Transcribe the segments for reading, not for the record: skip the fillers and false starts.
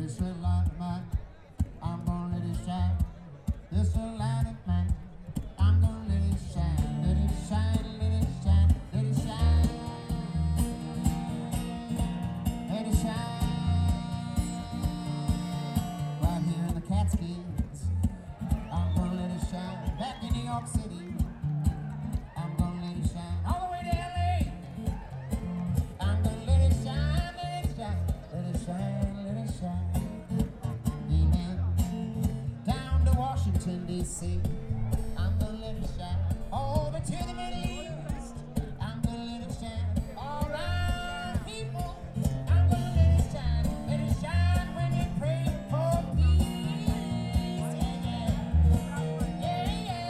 This red light of mine, I'm gonna let it shine. This red light of mine, I'm gonna let it shine. Let it shine, let it shine, let it shine. Let it shine. Right here in the Catskills, I'm gonna let it shine. Back in New York City, I'm gonna let it shine. All the way to LA, I'm gonna let it shine, let it shine, let it shine, let it shine. Down to Washington, D.C., I'm gonna let it shine. Over to the Middle East, I'm gonna let it shine. All right, people, I'm gonna let it shine. Let it shine when you pray for peace. Yeah, yeah,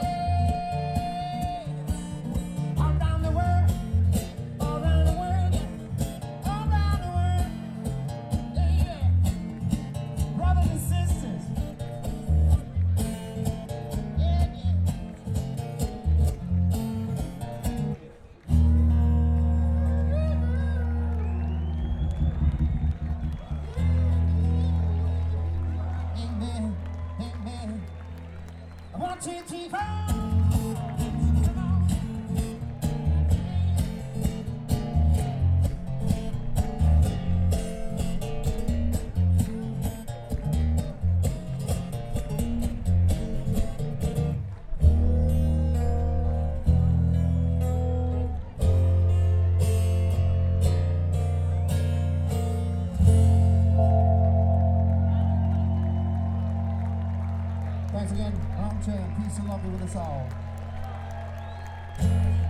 yeah. All around the world, all around the world, yeah. All around the world, yeah, yeah. Brothers and sisters. Amen, amen. 1, 2, 3, 4. Thanks again. Armchair, peace and love be with us all.